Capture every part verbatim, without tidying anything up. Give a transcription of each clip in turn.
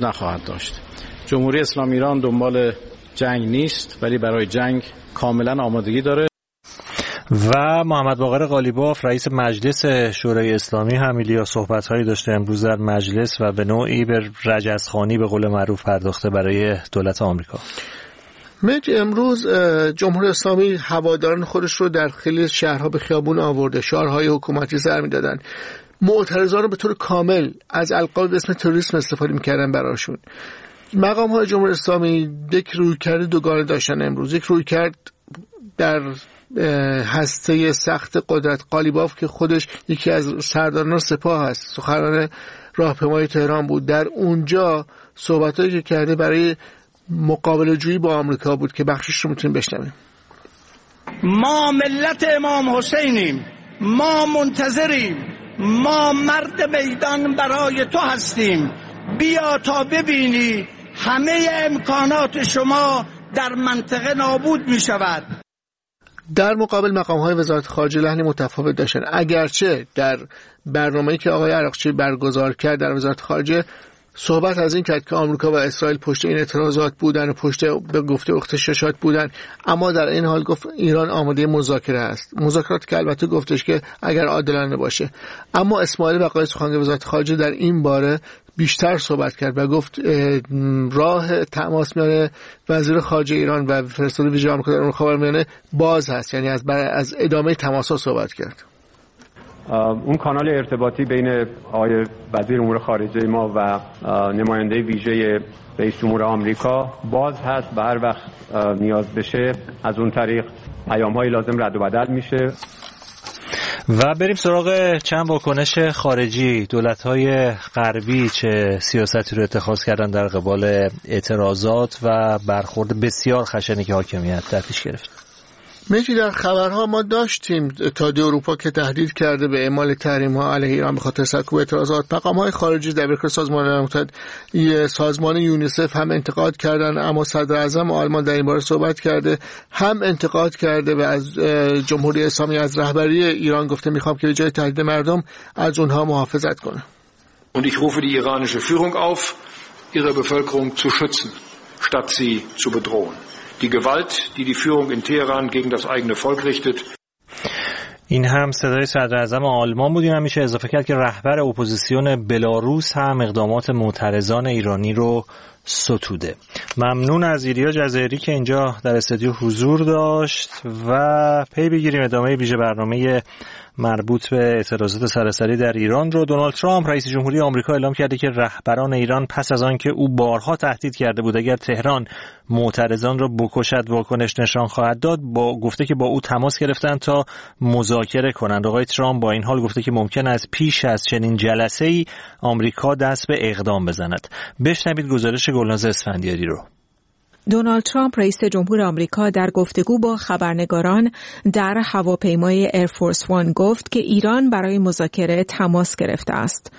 وجود نخواهد داشت. جمهوری اسلامی ایران دنبال جنگ نیست، ولی برای جنگ کاملا آمادگی داره. و محمد باقر قالیباف رئیس مجلس شورای اسلامی هم ایلیا صحبت‌هایی داشته امروز در مجلس و به نوعی به رجزخوانی به قول معروف پرداخته برای دولت آمریکا. مج امروز جمهوری اسلامی هواداران خودش رو در خیلی شهرها به خیابون آورده، شعارهای حکومتی سر می‌دادن، معترضان رو به طور کامل از القاب به اسم تروریسم استفاده می‌کردن براشون. مقام‌های جمهوری اسلامی یک رویکرد دوگانه داشتن امروز. یک رویکرد در هسته سخت قدرت، قالیباف که خودش یکی از سرداران سپاه هست، سخنران راهپیمایی تهران بود، در اونجا صحبتایی که کرده برای مقابله جویی با آمریکا بود که بخشش رو میتونیم بشنویم. ما ملت امام حسینیم، ما منتظریم، ما مرد میدان برای تو هستیم، بیا تا ببینی همه امکانات شما در منطقه نابود می شود. در مقابل مقام‌های وزارت خارجه لحنی متفاوت داشتن، اگرچه در برنامه‌ای که آقای عراقچی برگزار کرد در وزارت خارجه صحبت از این کرد که آمریکا و اسرائیل پشت این اعتراضات بودن و پشت به گفته اغتشاشات بودن، اما در این حال گفت ایران آماده مذاکره است. مذاکرات که البته گفتش که اگر عادلانه باشه. اما اسماعیل بقایی سخنگوی وزارت خارجه در این باره بیشتر صحبت کرد و گفت راه تماس میان وزیر خارجه ایران و فرستاده ویژه آمریکا در خاورمیانه باز هست، یعنی از از ادامه تماس‌ها صحبت کرد. اون کانال ارتباطی بین آقای وزیر امور خارجه ما و نماینده ویژه رئیس جمهور آمریکا باز هست و هر وقت نیاز بشه از اون طریق پیام‌های لازم رد و بدل میشه. و بریم سراغ چند واکنش خارجی. دولت‌های غربی چه سیاستی رو اتخاذ کردن در قبال اعتراضات و برخورد بسیار خشنی که حاکمیت در پیش گرفت؟ میگی در خبرها ما داشتیم اتحادیه اروپا که تهدید کرده به اعمال تحریم‌ها علیه ایران به خاطر سرکوب اعتراضات. مقام‌های خارجی در برخلاف سازمان ملل متحد سازمان یونیسف هم انتقاد کردن، اما صدر اعظم آلمان در این باره صحبت کرده، هم انتقاد کرده و از جمهوری اسلامی از رهبری ایران گفته میخوام که به جای تهدید مردم از اونها محافظت کنه. Und ich rufe die iranische Führung auf, ihre Bevölkerung zu schützen, statt sie zu bedrohen. Die Gewalt, die die Führung in Teheran gegen das eigene Volk richtet. این هم صدای صدر اعظم آلمان بود. این هم میشه اضافه کرد که رهبر اپوزیسیون بلاروس هم اقدامات معترضان ایرانی رو ستوده. ممنون از ایلیا جزایری که اینجا در استودیو حضور داشت و پی بگیریم ادامه ویژه برنامه مربوط به اعتراضات سراسری در ایران رو. دونالد ترامپ رئیس جمهوری آمریکا اعلام کرده که رهبران ایران پس از آن که او بارها تهدید کرده بود اگر تهران معترضان را بکشد واکنش نشان خواهد داد، با گفته که با او تماس گرفتن تا مذاکره کنند. آقای ترامپ با این حال گفته که ممکن است پیش از چنین جلسه‌ای آمریکا دست به اقدام بزند. بشنوید گزارش گلناز اسفندیاری رو. دونالد ترامپ رئیس جمهور آمریکا در گفتگو با خبرنگاران در هواپیمای ایرفورس وان گفت که ایران برای مذاکره تماس گرفته است.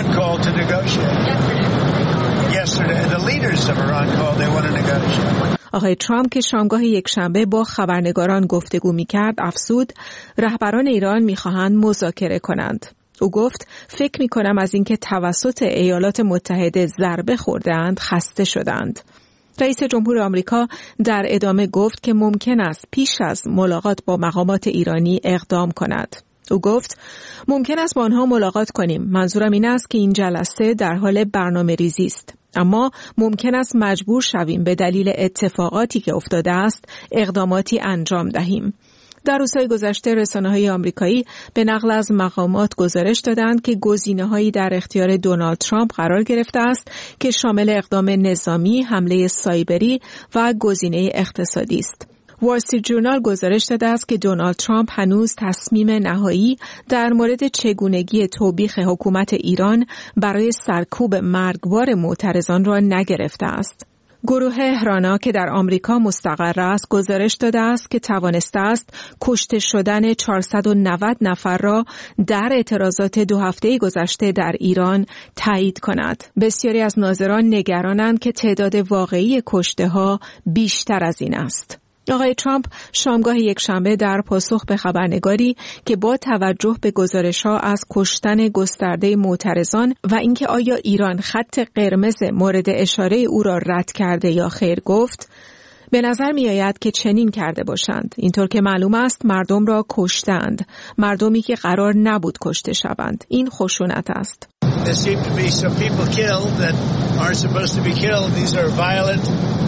آقای ترامپ که شامگاه یکشنبه با خبرنگاران گفتگو می‌کرد افزود رهبران ایران می‌خواهند مذاکره کنند. او گفت فکر می‌کنم از اینکه توسط ایالات متحده ضربه خورده‌اند خسته شدند. رئیس جمهور آمریکا در ادامه گفت که ممکن است پیش از ملاقات با مقامات ایرانی اقدام کند. او گفت ممکن است با آنها ملاقات کنیم. منظورم این است که این جلسه در حال برنامه ریزی است. اما ممکن است مجبور شویم به دلیل اتفاقاتی که افتاده است اقداماتی انجام دهیم. در روزهای گذشته رسانه‌های آمریکایی به نقل از مقامات گزارش دادند که گزینه‌هایی در اختیار دونالد ترامپ قرار گرفته است که شامل اقدام نظامی، حمله سایبری و گزینه اقتصادی است. وال استریت جورنال گزارش داده است که دونالد ترامپ هنوز تصمیم نهایی در مورد چگونگی توبیخ حکومت ایران برای سرکوب مرگبار معترضان را نگرفته است. گروه هرانا که در آمریکا مستقر است گزارش داده است که توانسته است کشته شدن چهارصد و نود نفر را در اعتراضات دو هفته گذشته در ایران تایید کند. بسیاری از ناظران نگرانند که تعداد واقعی کشته ها بیشتر از این است. آقای ترامپ شامگاه یکشنبه در پاسخ به خبرنگاری که با توجه به گزارش‌ها از کشتن گسترده معترضان و اینکه آیا ایران خط قرمز مورد اشاره او را رد کرده یا خیر گفت، به نظر می آید که چنین کرده باشند. اینطور که معلوم است مردم را کشتند، مردمی که قرار نبود کشته شوند. این خشونت است. There seem to be some people killed that aren't supposed to be killed. These are violent.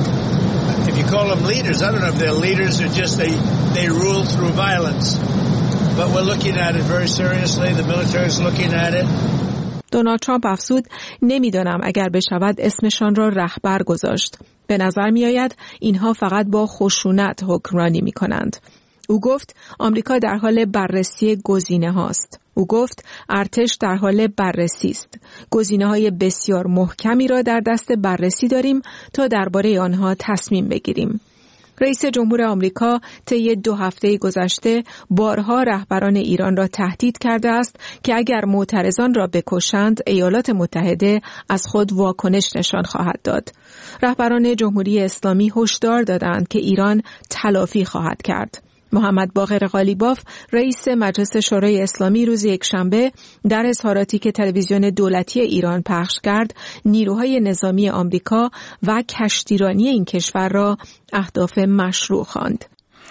If you call them leaders, I don't know if they're leaders or just they they rule through violence. But we're looking at it very seriously. The military is looking at it. دونالد ترامپ افزود نمیدانم اگر بشود اسمشان را رهبر گذاشت. به نظر می آید اینها فقط با خشونت حکمرانی می کنند. او گفت آمریکا در حال بررسی گزینه هاست. او گفت ارتش در حال بررسی است. گزینه‌های بسیار محکمی را در دست بررسی داریم تا درباره آنها تصمیم بگیریم. رئیس جمهور آمریکا طی دو هفته گذشته بارها رهبران ایران را تهدید کرده است که اگر معترضان را بکشند ایالات متحده از خود واکنش نشان خواهد داد. رهبران جمهوری اسلامی هشدار دادند که ایران تلافی خواهد کرد. محمد باقر قالیباف رئیس مجلس شورای اسلامی روز یکشنبه در اظهاراتی که تلویزیون دولتی ایران پخش کرد نیروهای نظامی آمریکا و کشتیرانی این کشور را اهداف مشروع خواند.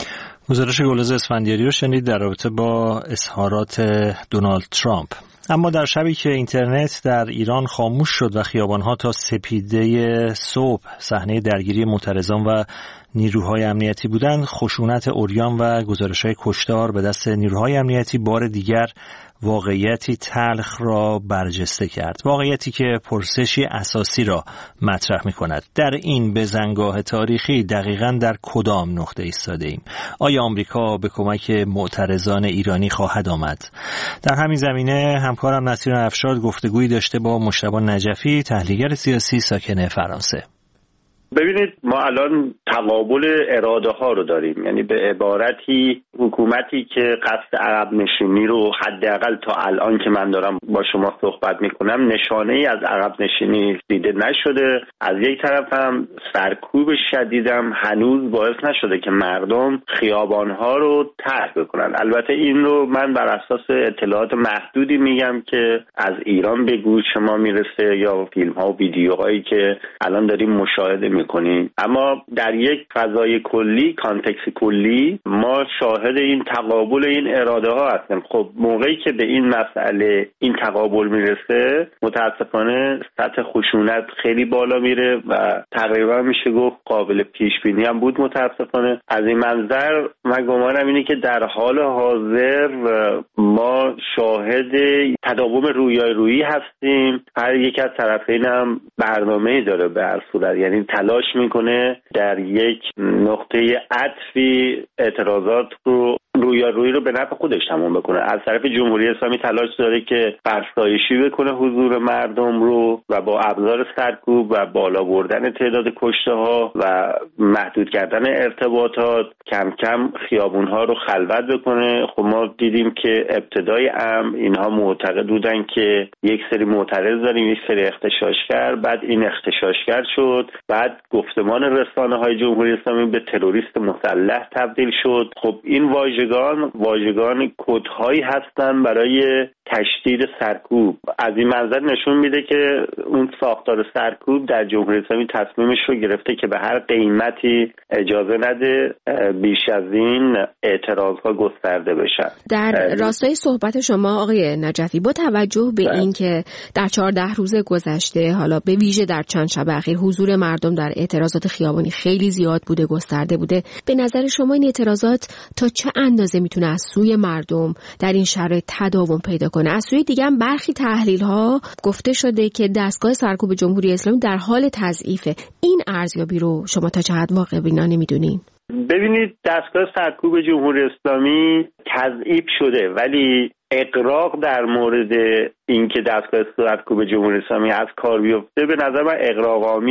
گزارش گلز اسفندیاری رو شنید در رابطه با اظهارات دونالد ترامپ. اما در شبی که اینترنت در ایران خاموش شد و خیابان‌ها تا سپیده صبح صحنه درگیری معترضان و نیروهای امنیتی بودند، خشونت عریان و گزارش‌های کشتار به دست نیروهای امنیتی بار دیگر واقعیتی تلخ را برجسته کرد. واقعیتی که پرسشی اساسی را مطرح می‌کند. در این بزنگاه تاریخی دقیقاً در کدام نقطه ایستاده ایم؟ آیا آمریکا به کمک معترضان ایرانی خواهد آمد؟ در همین زمینه همکارم نصیر افشار گفتگویی داشته با مجتبی نجفی، تحلیلگر سیاسی ساکن فرانسه. ببینید ما الان تقابل اراده ها رو داریم، یعنی به عبارتی حکومتی که قصد عقب نشینی رو حداقل تا الان که من دارم با شما صحبت میکنم نشانه ای از عقب نشینی دیده نشده. از یک طرف هم سرکوب شدیدم هنوز باعث نشده که مردم خیابان ها رو ترک بکنن. البته این رو من بر اساس اطلاعات محدودی میگم که از ایران به گوش ما میرسه یا فیلم ها و ویدیوهایی که الان داریم مشاهده میکنیم، اما در یک فضای کلی، کانتکست کلی، ما شاهد این تقابل این اراده ها هستیم. خب موقعی که به این مسئله این تقابل میرسه متاسفانه سطح خشونت خیلی بالا میره و تقریبا میشه گفت قابل پیش بینی هم بود. متاسفانه از این منظر من گمانم اینه که در حال حاضر ما شاهد تداوم رویای رویی هستیم. هر یک از طرفین هم برنامه‌ای داره به هر صورت، یعنی تلاش میکنه در یک نقطه عطفی اعتراضات رو رویارویی رو به نفع خودش تموم بکنه. از طرف جمهوری اسلامی تلاش داره که فرسایشی بکنه حضور مردم رو و با ابزار سرکوب و بالا بردن تعداد کشته ها و محدود کردن ارتباطات کم کم خیابون ها رو خلوت بکنه. خب ما دیدیم که ابتدای امر اینها معتقد بودن که یک سری معترض داریم، یک سری اغتشاشگر، بعد این اغتشاشگر شد، بعد گفتمان رسانه های جمهوری اسلامی به تروریست مسلح تبدیل شد. خب این واژگان واژگان کدهایی هستن برای تشدید سرکوب. از این منظر نشون میده که اون ساختار سرکوب در جمهوری اسلامی تصمیمش رو گرفته که به هر قیمتی اجازه نده بیش از این اعتراضها گسترده بشن. در راستای صحبت شما آقای نجفی، با توجه به این که در چهارده روز گذشته، حالا به ویژه در چند شب اخیر، حضور مردم در اعتراضات خیابانی خیلی زیاد بوده، گسترده بوده، به نظر شما این اعتراضات تا چه اندازه میتونه از سوی مردم در این شرایط تداوم پیدا کنه؟ از سوی دیگه هم برخی تحلیل ها گفته شده که دستگاه سرکوب جمهوری اسلامی در حال تضعیفه. این ارزیابی رو شما تا چه حد واقع بینا نمیدونین؟ ببینید دستگاه سرکوب جمهوری اسلامی تضعیف شده، ولی اغراق در مورد اینکه دستگاه سرکوب جمهوری اسلامی از کار بیفته به نظر من اغراق آمیزه.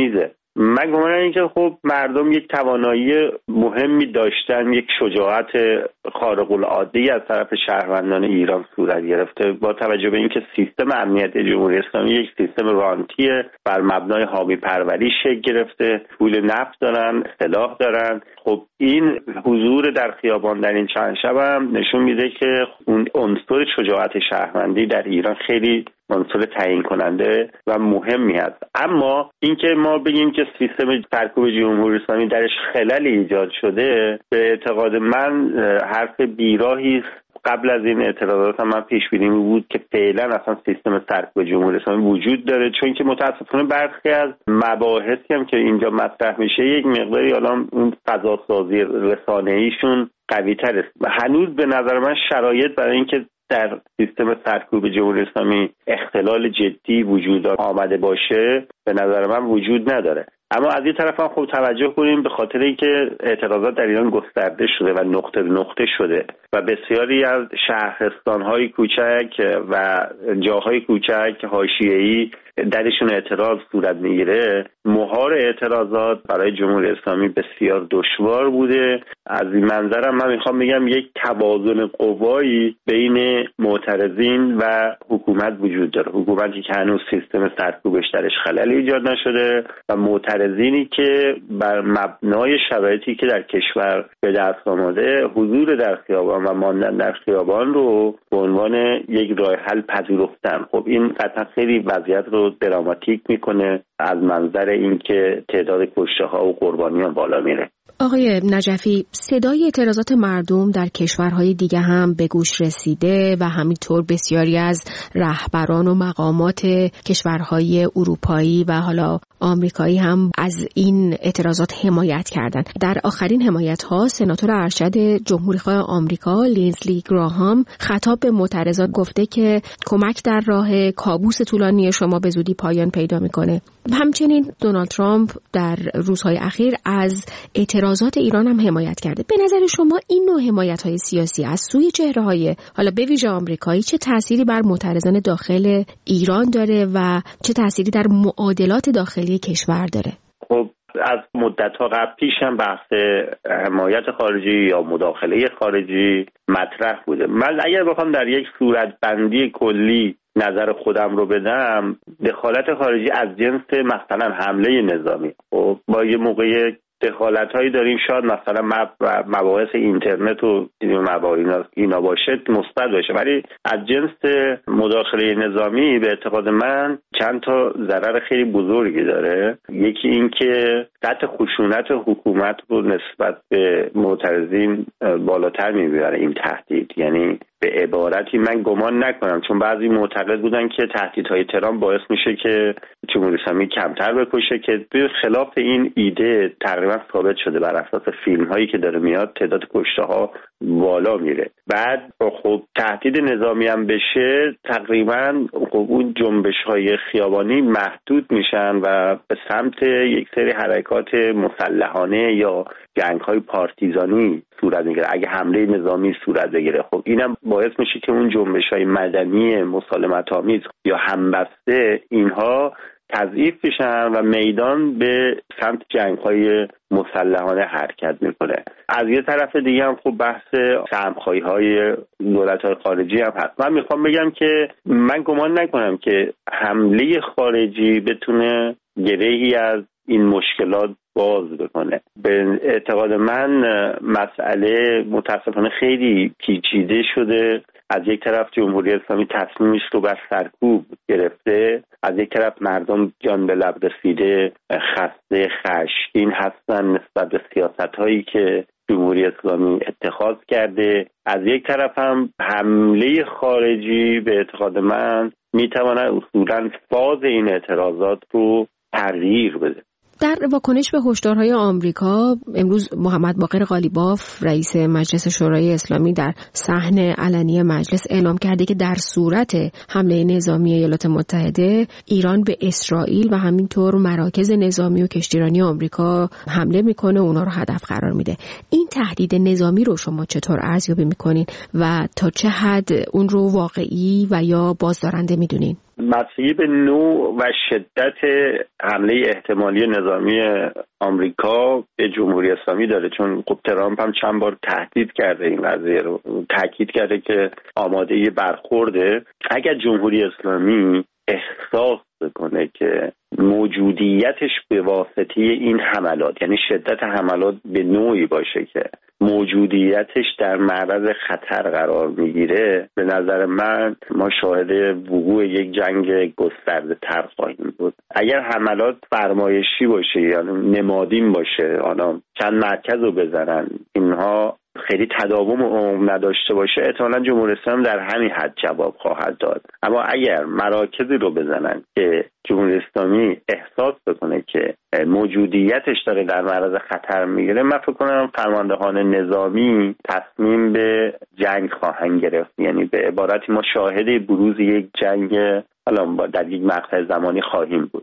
من گمانم این که خب مردم یک توانایی مهمی داشتن، یک شجاعت خارق العاده از طرف شهروندان ایران صورت گرفته با توجه به اینکه سیستم امنیت جمهوری اسلامی یک سیستم رانتیه، بر مبنای حامی پروری شکل گرفته، پول نفت دارن، سلاح دارن. خب این حضور در خیابان در این چند شب هم نشون میده که اون عنصر شجاعت شهروندی در ایران خیلی عنصر تعیین کننده و مهمی هست. اما اینکه ما بگیم که سیستم سرکوب جمهوری اسلامی درش خللی ایجاد شده، به اعتقاد من حرف بیراهی است. قبل از این اعتراضات هم من پیش بینی بود که فعلا اصلا سیستم سرکوب جمهوری اسلامی وجود داره، چون که متاسفانه برخی از مباحثی هم که اینجا مطرح میشه یک مقداری الان اون فضا سازی رسانه‌ایشون قوی تر است. هنوز به نظر من شرایط برای اینکه در سیستم سرکوب جمهوری اسلامی اختلال جدی وجود آمده باشه به نظر من وجود نداره. اما از این طرف هم خوب توجه کنیم به خاطر اینکه اعتراضات در ایران گسترده شده و نقطه نقطه شده و بسیاری از شهرستان‌های کوچک و جاهای کوچک حاشیه‌ای درشون اعتراض صورت میگیره. مهار اعتراضات برای جمهوری اسلامی بسیار دشوار بوده. از این منظرم من میخوام بگم یک توازن قوایی بین معترضین و حکومت وجود داره. حکومتی که هنوز سیستم سرکوبش درش خلل ایجاد نشده و معترضینی که بر مبنای شرایطی که در کشور به دست آمده حضور در خیابان و ماندن در خیابان رو به عنوان یک راه حل پذیرفتن. خب این قطعا خیلی وضعیت رو دراماتیک میکنه از منظر اینکه تعداد کشته ها و قربانیان بالا میره. آقای نجفی، صدای اعتراضات مردم در کشورهای دیگه هم به گوش رسیده و همینطور بسیاری از رهبران و مقامات کشورهای اروپایی و حالا آمریکایی هم از این اعتراضات حمایت کردند. در آخرین حمایت‌ها سناتور ارشد جمهوری‌خواه آمریکا لینزلی گراهام خطاب به معترضان گفته که کمک در راه کابوس طولانی شما به زودی پایان پیدا می‌کنه. همچنین دونالد ترامپ در روزهای اخیر از اعتراضات ایران هم حمایت کرده. به نظر شما این نوع حمایت‌های سیاسی از سوی چهره‌های حالا به ویژه آمریکایی چه تأثیری بر معترضان داخل ایران داره و چه تأثیری در معادلات داخلی کشور داره؟ خب از مدت‌ها قبل پیش هم بحث حمایت خارجی یا مداخله خارجی مطرح بوده. من اگر بخوام در یک صورتبندی کلی نظر خودم رو بدم، دخالت خارجی از جنس مثلا حمله نظامی. خب با یه موقع دخالت‌هایی داریم شاید مثلا مباحث اینترنت و مباحث اینا باشه مثبت باشه، ولی از جنس مداخله نظامی به اعتقاد من چند تا ضرر خیلی بزرگی داره. یکی این که سطح خشونت حکومت رو نسبت به معترضین بالاتر میبره این تهدید. یعنی به عبارتی من گمان نکنم، چون بعضی معتقد بودن که تهدیدهای ترامپ باعث میشه که جمهوری اسلامی کمتر بکشه، که به خلاف این ایده تقریبا ثابت شده. بر اساس فیلم هایی که داره میاد تعداد کشته ها بالا میره. بعد خب تهدید نظامی هم بشه تقریبا خب اون جنبش های خیابانی محدود میشن و به سمت یک سری حرکات مسلحانه یا جنگ های پارتیزانی صورت میگیره اگه حمله نظامی صورت بگیره. خب اینم باعث میشه که اون جنبش های مدنی مسالمت آمیز یا همبسته اینها تضعیف بشن و میدان به سمت جنگ‌های مسلحانه حرکت میکنه. از یه طرف دیگه هم خب بحث سهم‌خواهی‌های دولت‌های خارجی هم هست. من میخوام بگم که من گمان نکنم که حمله خارجی بتونه گرهی از این مشکلات باز بکنه. به اعتقاد من مسئله متاسفانه خیلی پیچیده شده. از یک طرف جمهوری اسلامی تصمیمش رو بر سرکوب گرفته، از یک طرف مردم جان به لب رسیده خسته خشمگین هستن نسبت به سیاست‌هایی که جمهوری اسلامی اتخاذ کرده. از یک طرف هم حمله خارجی به اعتقاد من میتواند اصولاً فاز این اعتراضات رو تغییر بده. در واکنش به هشدارهای آمریکا امروز محمد باقر قالیباف رئیس مجلس شورای اسلامی در صحن علنی مجلس اعلام کرده که در صورت حمله نظامی ایالات متحده ایران به اسرائیل و همینطور مراکز نظامی و کشتیرانی آمریکا حمله میکنه، اونا رو هدف قرار میده. این تهدید نظامی رو شما چطور ارزیابی میکنین و تا چه حد اون رو واقعی و یا بازدارنده میدونین؟ بستگی به نوع و شدت حمله احتمالی نظامی آمریکا به جمهوری اسلامی داره، چون خب ترامپ هم چند بار تهدید کرده این قضیه رو، تاکید کرده که آماده برخورده. اگر جمهوری اسلامی احساس بکنه که موجودیتش به واسطه این حملات، یعنی شدت حملات به نوعی باشه که موجودیتش در معرض خطر قرار میگیره، به نظر من ما شاهد وقوع یک جنگ گسترده تر خواهیم بود. اگر حملات فرمایشی باشه یا نمادین باشه، حالا چند مرکز رو بزنن، اینها خیلی تداوم عموم نداشته باشه، احتمالاً جمهوری اسلامی در همین حد جواب خواهد داد. اما اگر مراکزی رو بزنن که جمهوری اسلامی احساس بکنه که موجودیتش داره در معرض خطر میگیره، من فکر کنم فرماندهان نظامی تصمیم به جنگ خواهند گرفت. یعنی به عبارتی ما شاهد بروز یک جنگ الان در یک مقطع زمانی خواهیم بود.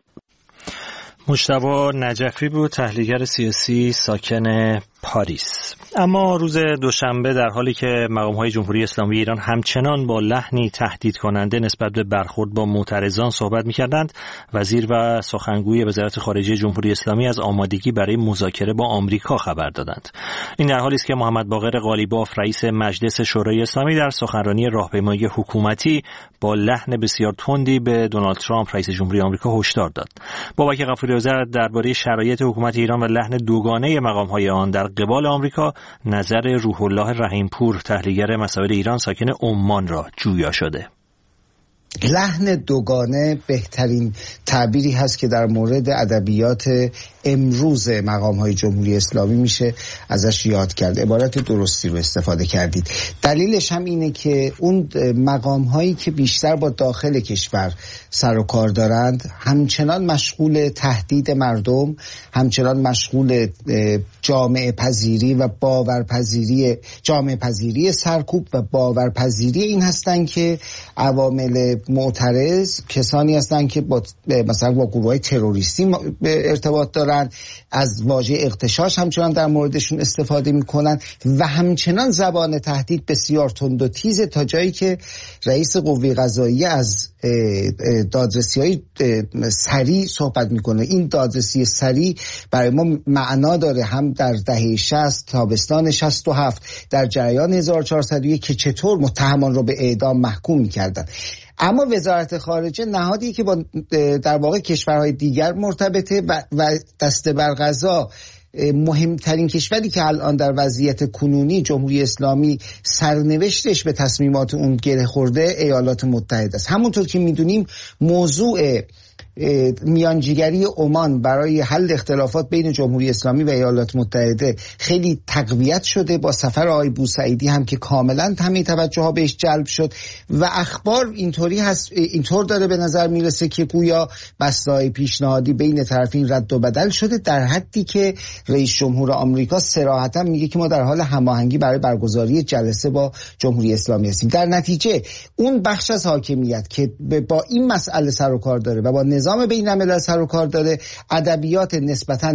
مجتبی نجفی بود، تحلیلگر سیاسی ساکن پاریس. اما روز دوشنبه در حالی که مقام‌های جمهوری اسلامی ایران همچنان با لحنی تهدید کننده نسبت به برخورد با معترضان صحبت می‌کردند، وزیر و سخنگوی وزارت خارجه جمهوری اسلامی از آمادگی برای مذاکره با آمریکا خبر دادند. این در حالی است که محمد باقر قالیباف رئیس مجلس شورای اسلامی در سخنرانی راهپیمایی حکومتی با لحن بسیار تندی به دونالد ترامپ رئیس جمهوری آمریکا هشدار داد. بابک غفوری‌آذر درباره شرایط حکومت ایران و لحن دوگانه مقام‌های آن در قبال آمریکا نظر روح الله رحیمپور، تحلیلگر مسائل ایران ساکن عمان را جویا شده. لحن دوگانه بهترین تعبیری هست که در مورد ادبیات امروز مقام‌های جمهوری اسلامی میشه ازش یاد کرد. عبارت درستی رو استفاده کردید. دلیلش هم اینه که اون مقام‌هایی که بیشتر با داخل کشور سر و کار دارند همچنان مشغول تهدید مردم، همچنان مشغول جامعه پذیری و باورپذیری جامعه پذیری سرکوب و باورپذیری این هستن که عوامل معترض کسانی هستند که با مثلا با گروه‌های تروریستی ارتباط دارن، از واژه اغتشاش همچنان در موردشون استفاده میکنن و همچنان زبان تهدید بسیار تند و تیز، تا جایی که رئیس قوه قضاییه از دادرسی‌های سریع صحبت میکنه. این دادرسی سریع برای ما معنا داره هم در دهه شصت، تابستان شصت و هفت، در جریان هزار و چهارصد و یک که چطور متهمان رو به اعدام محکوم میکردن. اما وزارت خارجه نهادی که با در واقع کشورهای دیگر مرتبطه و, و دست بر قضا مهمترین کشوری که الان در وضعیت کنونی جمهوری اسلامی سرنوشتش به تصمیمات اون گره خورده ایالات متحده است. همونطور که میدونیم موضوع میانجیگری عمان برای حل اختلافات بین جمهوری اسلامی و ایالات متحده خیلی تقویت شده با سفر آقای بوسعیدی هم که کاملا همه توجه ها بهش جلب شد و اخبار اینطوری هست، اینطور داره به نظر میرسه که گویا بسته‌های پیشنهادی بین طرفین رد و بدل شده، در حدی که رئیس جمهور آمریکا صراحتا میگه که ما در حال هماهنگی برای برگزاری جلسه با جمهوری اسلامی هستیم. در نتیجه اون بخش از حاکمیت که با این مسئله سر و کار داره و با نظام بین الملل سر و کار داره، ادبیات نسبتاً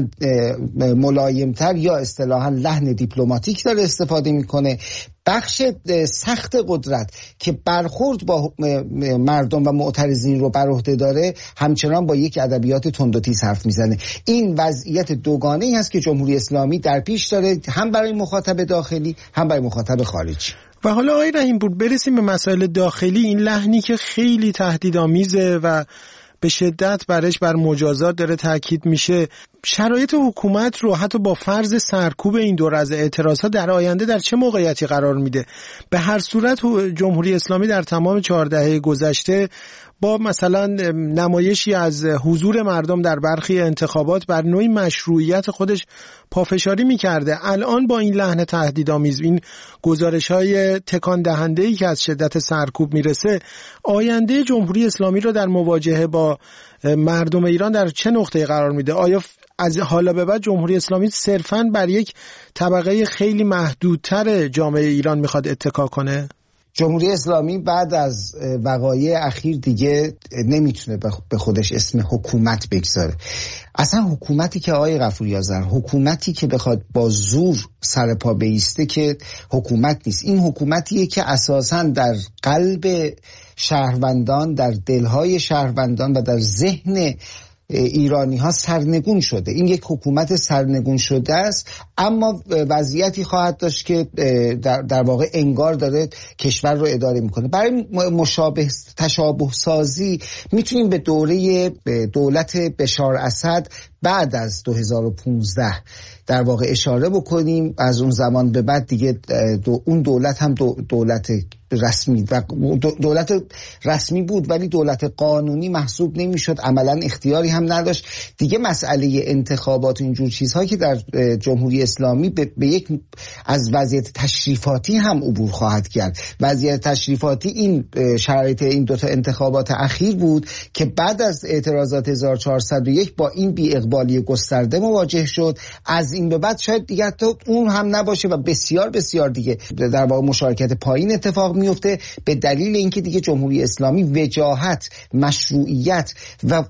ملایمتر یا اصطلاحاً لحن دیپلماتیک داره استفاده میکنه. بخش سخت قدرت که برخورد با مردم و معترضین رو بر عهده داره همچنان با یک ادبیات تند و تیز حرف میزنه. این وضعیت دوگانه‌ای هست که جمهوری اسلامی در پیش داره، هم برای مخاطب داخلی هم برای مخاطب خارجی. و حالا آقای رحیم‌پور برسیم به مسائل داخلی. این لحنی که خیلی تهدیدآمیزه و به شدت برش بر مجازات داره تاکید میشه، شرایط حکومت رو حتی با فرض سرکوب این دور از اعتراضات در آینده در چه موقعیتی قرار میده؟ به هر صورت جمهوری اسلامی در تمام چهار دهه گذشته با مثلا نمایشی از حضور مردم در برخی انتخابات بر نوعی مشروعیت خودش پافشاری میکرده. الان با این لحن تهدیدآمیز، این گزارش‌های تکان دهنده‌ای که از شدت سرکوب میرسه، آینده جمهوری اسلامی رو در مواجهه با مردم ایران در چه نقطه‌ای قرار میده؟ آیا از حالا به بعد جمهوری اسلامی صرفاً بر یک طبقه خیلی محدودتر جامعه ایران میخواد اتکا کنه؟ جمهوری اسلامی بعد از وقایع اخیر دیگه نمیتونه به خودش اسم حکومت بگذاره. اصلا حکومتی که آقای غفوری آذر، حکومتی که بخواد با زور سر پا بایسته که حکومت نیست. این حکومتیه که اساساً در قلب شهروندان، در دلهای شهروندان و در ذهن ایرانی ها سرنگون شده. این یک حکومت سرنگون شده است، اما وضعیتی خواهد داشت که در, در واقع انگار داره کشور رو اداره میکنه. برای مشابه تشابه سازی میتونیم به دوره دولت بشار اسد بعد از دو هزار و پانزده در واقع اشاره بکنیم. از اون زمان به بعد دیگه دو اون دولت هم دو دولت رسمی و دولت رسمی بود ولی دولت قانونی محسوب نمیشد، عملا اختیاری هم نداشت. دیگه مسئله انتخابات و اینجور چیزها که در جمهوری اسلامی به, به یک از وضعیت تشریفاتی هم عبور خواهد کرد. وضعیت تشریفاتی این شرایط این دوتا انتخابات اخیر بود که بعد از اعتراضات هزار و چهارصد و یک با این بی اقبالی گسترده مواجه شد. از این به بعد شاید دیگه تا اون هم نباشه و بسیار بسیار دیگه در واقع مشارکت پایین اتفاق میفته، به دلیل اینکه دیگه جمهوری اسلامی وجاهت، مشروعیت و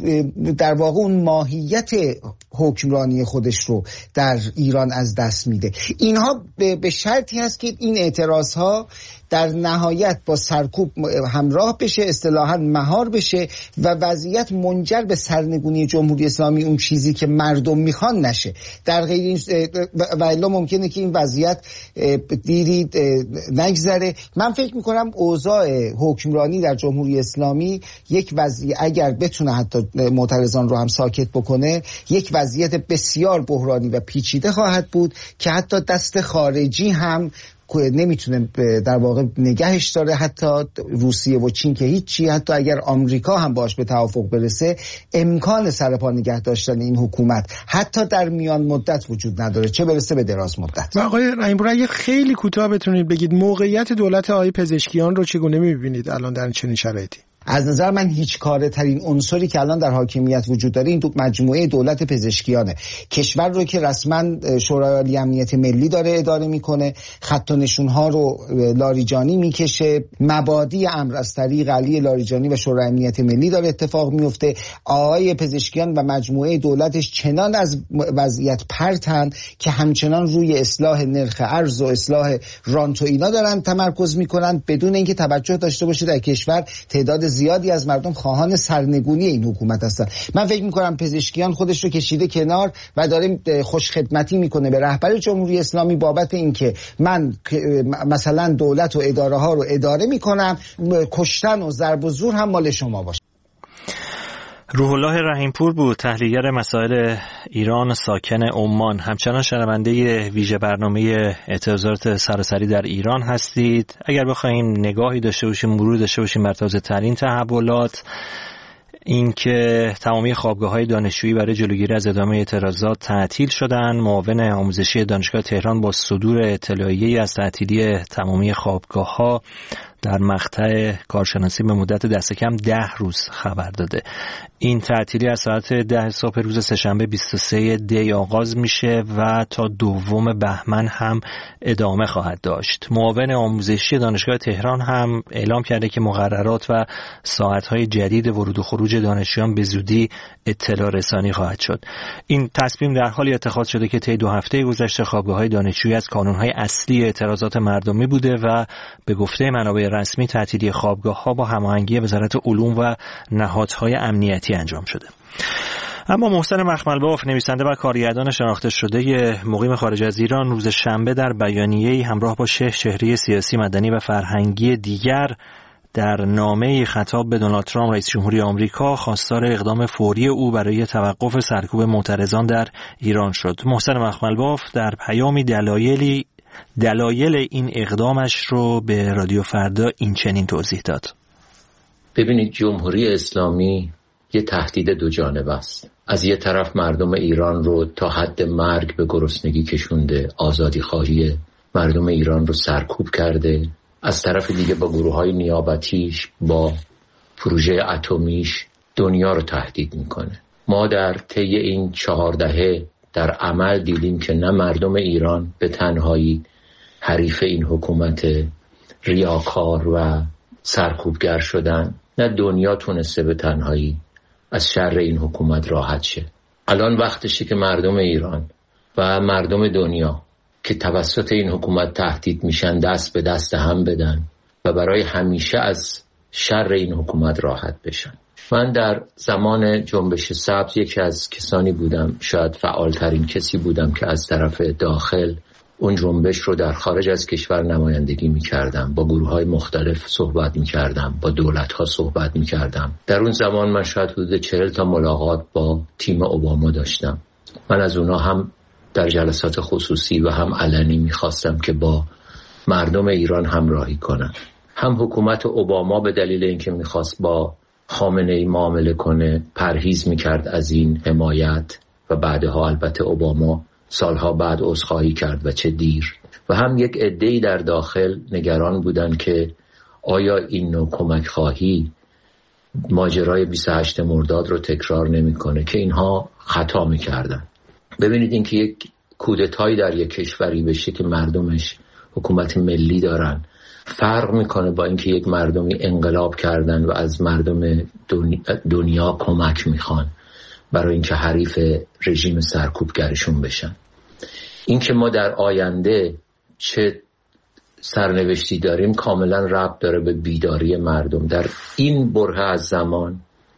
در واقع اون ماهیت حکمرانی خودش رو در ایران از دست میده. اینها به شرطی هست که این اعتراضها در نهایت با سرکوب همراه بشه، اصطلاحاً مهار بشه و وضعیت منجر به سرنگونی جمهوری اسلامی، اون چیزی که مردم میخوان، نشه. در غیر و الا ممکنه که این وضعیت دیری نگذره. من فکر میکنم اوضاع حکمرانی در جمهوری اسلامی یک وضعیت، اگر بتونه حتی معترضان رو هم ساکت بکنه، یک وضعیت بسیار بحرانی و پیچیده خواهد بود که حتی دست خارجی هم نمیتونه در واقع نگهش داره، حتی روسیه و چین که هیچی، حتی اگر آمریکا هم باش به توافق برسه، امکان سرپا نگه داشتن این حکومت حتی در میان مدت وجود نداره، چه برسه به دراز مدت. و آقای رحیم‌پور اگه خیلی کوتاه بتونید بگید موقعیت دولت آقای پزشکیان رو چگونه می‌بینید الان در چنین شرایطی؟ از نظر من هیچ کاره ترین عنصری که الان در حاکمیت وجود داره این دو مجموعه دولت پزشکیانه. کشور رو که رسما شورای عالی امنیت ملی داره اداره میکنه، خط و نشونها رو لاریجانی میکشه، مبادی امر از طریق علی لاریجانی و شورای امنیت ملی داره اتفاق میفته. آقای پزشکیان و مجموعه دولتش چنان از وضعیت پرتن که همچنان روی اصلاح نرخ ارز و اصلاح رانت و اینا دارن تمرکز میکنن، بدون اینکه توجه داشته باشه در کشور تعداد زیادی از مردم خواهان سرنگونی این حکومت هستن. من فکر میکنم پزشکیان خودش رو کشیده کنار و داره خوش خدمتی میکنه به رهبر جمهوری اسلامی بابت اینکه من مثلا دولت و اداره ها رو اداره میکنم، کشتن و ضرب و زور هم مال شما باشه. روح الله رحیم‌پور بود، تحلیلگر مسائل ایران ساکن عمان. همچنان شنونده ویژه برنامه اعتراضات سراسری در ایران هستید. اگر بخوایم نگاهی داشته باشیم، مرور داشته باشیم بر تازه ترین تحولات، اینکه تمامی خوابگاه‌های دانشجویی برای جلوگیری از ادامه اعتراضات تعطیل شدن. معاون آموزشی دانشگاه تهران با صدور اطلاعیه‌ای از تعطیلی تمامی خوابگاه‌ها در مقطع کارشناسی به مدت دست کم ده روز خبر داده. این تعطیلی از ساعت ده صبح روز سه‌شنبه بیست و سه دی آغاز میشه و تا دوم بهمن هم ادامه خواهد داشت. معاون آموزشی دانشگاه تهران هم اعلام کرده که مقررات و ساعت‌های جدید ورود و خروج دانشجویان به زودی اطلاع رسانی خواهد شد. این تصمیم در حالی اتخاذ شده که طی دو هفته گذشته خوابگاه‌های دانشجویی از کانون‌های اصلی اعتراضات مردمی بوده و به گفته منابع رسمی تعطیلی خوابگاه‌ها با هماهنگی وزارت علوم و نهادهای امنیتی انجام شده. اما محسن مخملباف، نویسنده و کارگردان شناخته شده مقیم خارج از ایران، روز شنبه در بیانیه‌ای همراه با شش چهره سیاسی، مدنی و فرهنگی دیگر در نامه‌ای خطاب به دونالد ترامپ رئیس جمهوری آمریکا خواستار اقدام فوری او برای توقف سرکوب معترضان در ایران شد. محسن مخملباف در پیامی دلایلی دلایل این اقدامش رو به رادیو فردا این چنین توضیح داد. ببینید، جمهوری اسلامی یه تهدید دو جانبه است. از یه طرف مردم ایران رو تا حد مرگ به گرسنگی کشونده، آزادی خواهی مردم ایران رو سرکوب کرده. از طرف دیگه با گروه‌های نیابتیش، با پروژه اتمیش دنیا رو تهدید میکنه. ما در طی این چهار دهه در عمل دیدیم که نه مردم ایران به تنهایی حریف این حکومت ریاکار و سرکوبگر شدن، نه دنیا تونسته به تنهایی از شر این حکومت راحت شه. الان وقتشه که مردم ایران و مردم دنیا که توسط این حکومت تهدید میشن دست به دست هم بدن و برای همیشه از شر این حکومت راحت بشن. من در زمان جنبش سبز یکی از کسانی بودم، شاید فعالترین کسی بودم که از طرف داخل اون جنبش رو در خارج از کشور نمایندگی می‌کردم، با گروه‌های مختلف صحبت می‌کردم، با دولت‌ها صحبت می‌کردم. در اون زمان من شاید حدود چهل تا ملاقات با تیم اوباما داشتم. من از اونها هم در جلسات خصوصی و هم علنی می‌خواستم که با مردم ایران همراهی کنن. هم حکومت اوباما به دلیل اینکه می‌خواست با خامنه‌ای معامله کنه پرهیز می‌کرد از این حمایت و بعدها البته اوباما سالها بعد عذرخواهی کرد و چه دیر. و هم یک عده‌ای در داخل نگران بودن که آیا این نوع کمک خواهی ماجرای بیست و هشتم مرداد رو تکرار نمی‌کنه، که اینها خطا می‌کردن. ببینید اینکه یک کودتایی در یک کشوری بشه که مردمش حکومت ملی دارن فرق میکنه با اینکه یک مردمی انقلاب کردن و از مردم دنیا کمک میخوان برای اینکه حریف رژیم سرکوبگرشون بشن. اینکه ما در آینده چه سرنوشتی داریم کاملا ربط داره به بیداری مردم. در این بره از زمان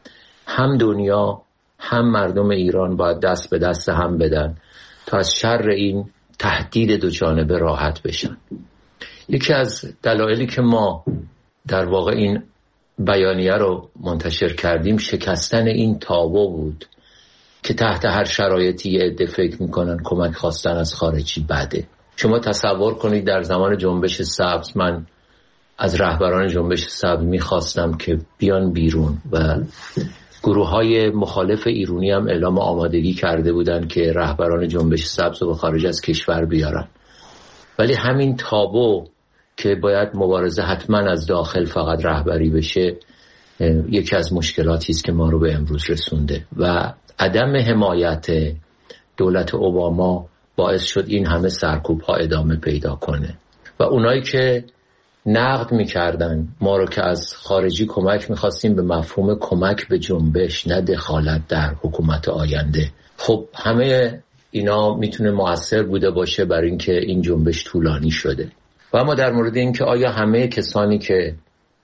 هم دنیا هم مردم ایران باید دست به دست هم بدن تا از شر این تهدید دو جانبه راحت بشن. یکی از دلایلی که ما در واقع این بیانیه رو منتشر کردیم شکستن این تابو بود که تحت هر شرایطی یه عده فکر میکنن کمک خواستن از خارجی بده. شما تصور کنید در زمان جنبش سبز من از رهبران جنبش سبز میخواستم که بیان بیرون و گروه های مخالف ایرانی هم اعلام آمادگی کرده بودن که رهبران جنبش سبز رو به خارج از کشور بیارن. ولی همین تابو که باید مبارزه حتما از داخل فقط رهبری بشه یکی از مشکلاتی است که ما رو به امروز رسونده و عدم حمایت دولت اوباما باعث شد این همه سرکوب ها ادامه پیدا کنه و اونایی که نقد میکردن ما رو که از خارجی کمک میخواستیم به مفهوم کمک به جنبش نه دخالت در حکومت آینده، خب همه اینا میتونه مؤثر بوده باشه بر اینکه این جنبش طولانی شده. و اما در مورد اینکه آیا همه کسانی که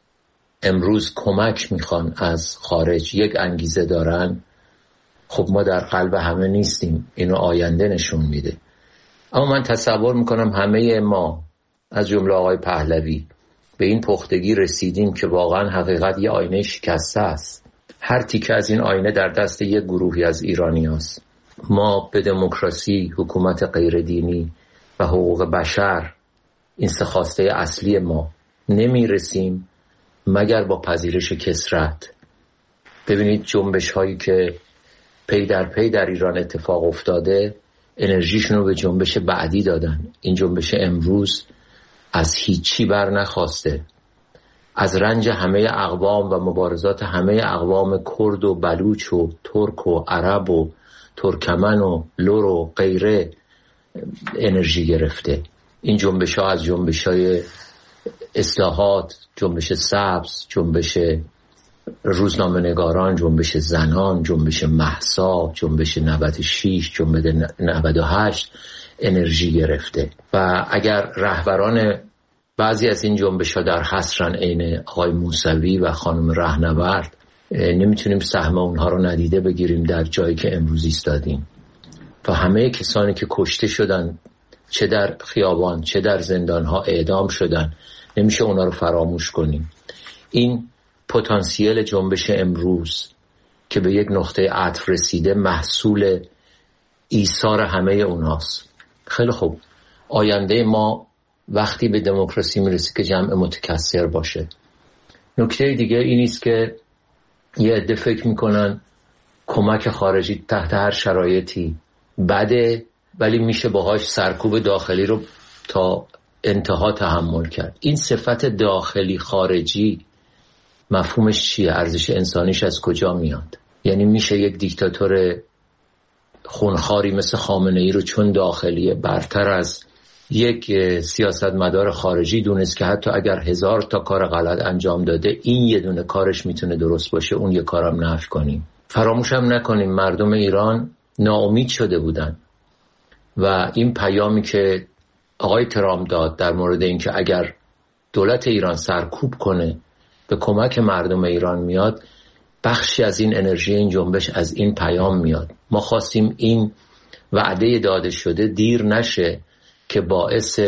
امروز کمک میخوان از خارج یک انگیزه دارن، خب ما در قلب همه نیستیم، اینو آینده نشون میده. اما من تصور میکنم همه ما از جمله آقای پهلوی به این پختگی رسیدیم که واقعا حقیقت یه آینه شکسته است. هر تیکه از این آینه در دست یک گروهی از ایرانی هست. ما به دموکراسی، حکومت غیر دینی و حقوق بشر، این سه خواسته اصلی ما نمی رسیم مگر با پذیرش کثرت. ببینید جنبش هایی که پی در پی در ایران اتفاق افتاده انرژیشون رو به جنبش بعدی دادن. این جنبش امروز از هیچی بر نخواسته، از رنج همه اقوام و مبارزات همه اقوام کرد و بلوچ و ترک و عرب و ترکمن و لور و غیره انرژی گرفته. این جنبش ها از جنبش های اصلاحات، جنبش سبز، جنبش روزنامه نگاران، جنبش زنان، جنبش مهسا، جنبش نود و شش، جنبش نود و هشت انرژی گرفته. و اگر رهبران بعضی از این جنبش ها در حصرن عین آقای موسوی و خانم رهنورد، نمیتونیم سهم اونها رو ندیده بگیریم در جایی که امروز ایستادیم. تا همه کسانی که کشته شدن، چه در خیابان چه در زندان ها اعدام شدن، نمیشه اونا رو فراموش کنیم. این پتانسیل جنبش امروز که به یک نقطه عطف رسیده محصول ایثار همه اوناست. خیلی خوب، آینده ما وقتی به دموکراسی میرسه که جمع متکثر باشه. نکته دیگه این است که یه عده فکر میکنن کمک خارجی تحت هر شرایطی بده، ولی میشه باهاش سرکوب داخلی رو تا انتها تحمل کرد. این صفت داخلی خارجی مفهومش چیه؟ ارزش انسانیش از کجا میاد؟ یعنی میشه یک دیکتاتور خونخواری مثل خامنه‌ای رو چون داخلیه برتر از یک سیاستمدار خارجی دونست که حتی اگر هزار تا کار غلط انجام داده این یه دونه کارش میتونه درست باشه، اون یه کارم نفی کنیم. فراموش هم نکنیم مردم ایران ناامید شده بودن و این پیامی که آقای ترامپ داد در مورد اینکه اگر دولت ایران سرکوب کنه به کمک مردم ایران میاد، بخشی از این انرژی این جنبش از این پیام میاد. ما خواستیم این وعده داده شده دیر نشه که باعث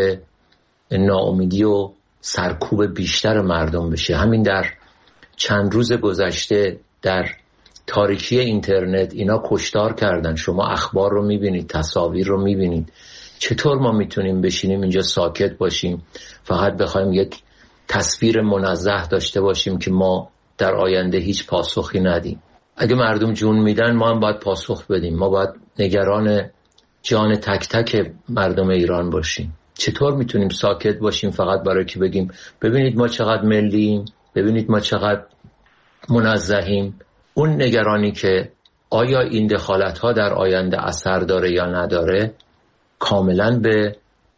ناامیدی و سرکوب بیشتر مردم بشه. همین در چند روز گذشته در تاریکی اینترنت اینا کشتار کردن. شما اخبار رو میبینید، تصاویر رو میبینید. چطور ما میتونیم بشینیم اینجا ساکت باشیم فقط بخوایم یک تصویر منزه داشته باشیم که ما در آینده هیچ پاسخی ندیم؟ اگه مردم جون میدن ما هم باید پاسخ بدیم. ما باید نگران جان تک تک مردم ایران باشیم. چطور میتونیم ساکت باشیم فقط برای که بگیم ببینید ما چقدر ملیم، ببینید ما چقدر منزهیم؟ اون نگرانی که آیا این دخالت ها در آینده اثر داره یا نداره کاملا به